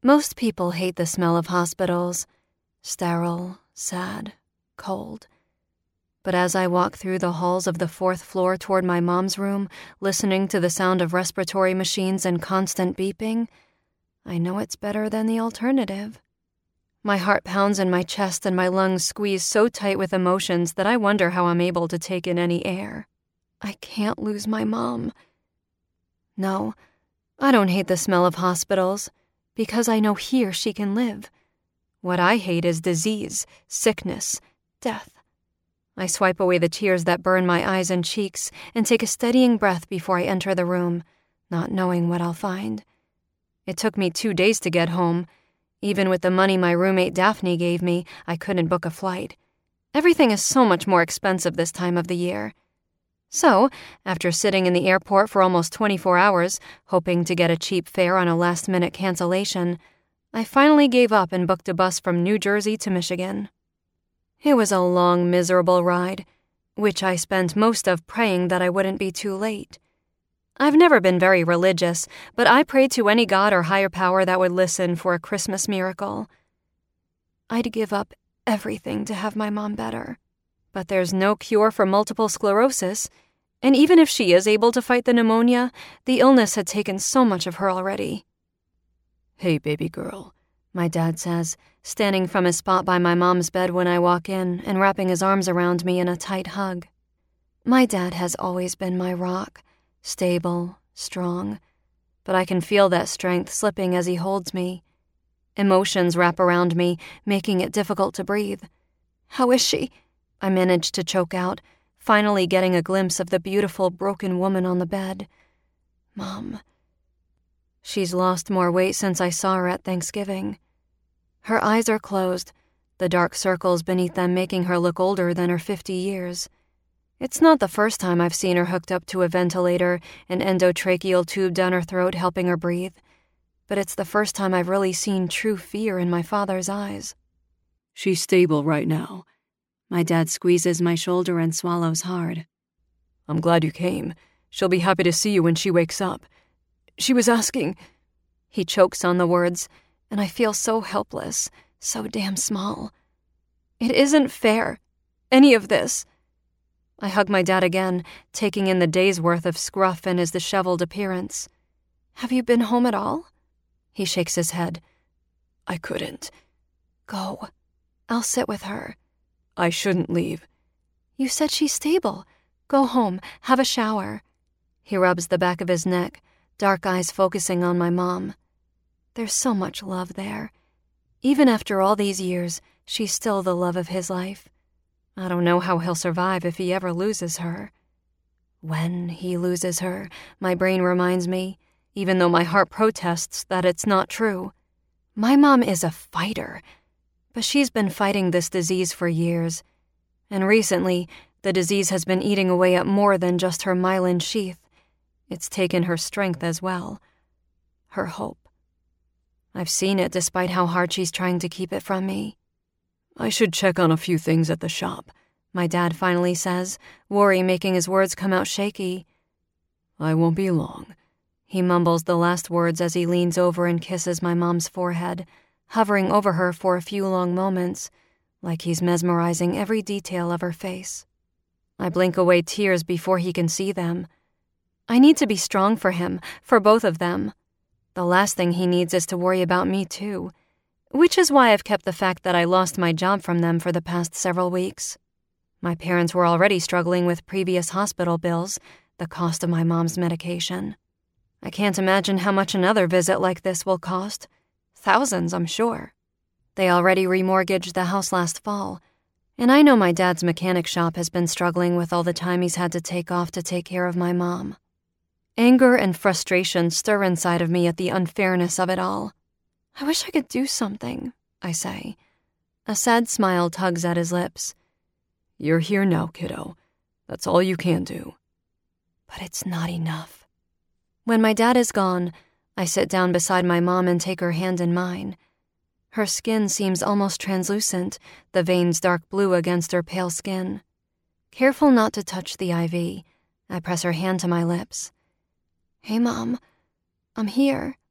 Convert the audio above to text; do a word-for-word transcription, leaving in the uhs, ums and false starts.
Most people hate the smell of hospitals. Sterile, sad, cold. But as I walk through the halls of the fourth floor toward my mom's room, listening to the sound of respiratory machines and constant beeping, I know it's better than the alternative. My heart pounds in my chest and my lungs squeeze so tight with emotions that I wonder how I'm able to take in any air. I can't lose my mom. No, I don't hate the smell of hospitals, because I know here she can live. What I hate is disease, sickness, death. I swipe away the tears that burn my eyes and cheeks and take a steadying breath before I enter the room, not knowing what I'll find. It took me two days to get home. Even with the money my roommate Daphne gave me, I couldn't book a flight. Everything is so much more expensive this time of the year. So, after sitting in the airport for almost twenty-four hours, hoping to get a cheap fare on a last-minute cancellation, I finally gave up and booked a bus from New Jersey to Michigan. It was a long, miserable ride, which I spent most of praying that I wouldn't be too late. I've never been very religious, but I prayed to any god or higher power that would listen for a Christmas miracle. I'd give up everything to have my mom better. But there's no cure for multiple sclerosis, and even if she is able to fight the pneumonia, the illness had taken so much of her already. "Hey, baby girl," my dad says, standing from his spot by my mom's bed when I walk in and wrapping his arms around me in a tight hug. My dad has always been my rock, stable, strong, but I can feel that strength slipping as he holds me. Emotions wrap around me, making it difficult to breathe. "How is she?" I managed to choke out, finally getting a glimpse of the beautiful, broken woman on the bed. Mom. She's lost more weight since I saw her at Thanksgiving. Her eyes are closed, the dark circles beneath them making her look older than her fifty years. It's not the first time I've seen her hooked up to a ventilator, an endotracheal tube down her throat helping her breathe, but it's the first time I've really seen true fear in my father's eyes. "She's stable right now." My dad squeezes my shoulder and swallows hard. "I'm glad you came. She'll be happy to see you when she wakes up. She was asking..." He chokes on the words, and I feel so helpless, so damn small. It isn't fair. Any of this. I hug my dad again, taking in the day's worth of scruff and his disheveled appearance. "Have you been home at all?" He shakes his head. "I couldn't." "Go. I'll sit with her." "I shouldn't leave." "You said she's stable. Go home, have a shower." He rubs the back of his neck, dark eyes focusing on my mom. There's so much love there. Even after all these years, she's still the love of his life. I don't know how he'll survive if he ever loses her. When he loses her, my brain reminds me, even though my heart protests that it's not true. My mom is a fighter, but she's been fighting this disease for years. And recently, the disease has been eating away at more than just her myelin sheath. It's taken her strength as well. Her hope. I've seen it despite how hard she's trying to keep it from me. "I should check on a few things at the shop," my dad finally says, worry making his words come out shaky. "I won't be long." He mumbles the last words as he leans over and kisses my mom's forehead, hovering over her for a few long moments, like he's mesmerizing every detail of her face. I blink away tears before he can see them. I need to be strong for him, for both of them. The last thing he needs is to worry about me too, which is why I've kept the fact that I lost my job from them for the past several weeks. My parents were already struggling with previous hospital bills, the cost of my mom's medication. I can't imagine how much another visit like this will cost. Thousands, I'm sure. They already remortgaged the house last fall, and I know my dad's mechanic shop has been struggling with all the time he's had to take off to take care of my mom. Anger and frustration stir inside of me at the unfairness of it all. I wish I could do something, I say. A sad smile tugs at his lips. "You're here now, kiddo. That's all you can do." But it's not enough. When my dad is gone, I sit down beside my mom and take her hand in mine. Her skin seems almost translucent, the veins dark blue against her pale skin. Careful not to touch the I V, I press her hand to my lips. "Hey, Mom, I'm here."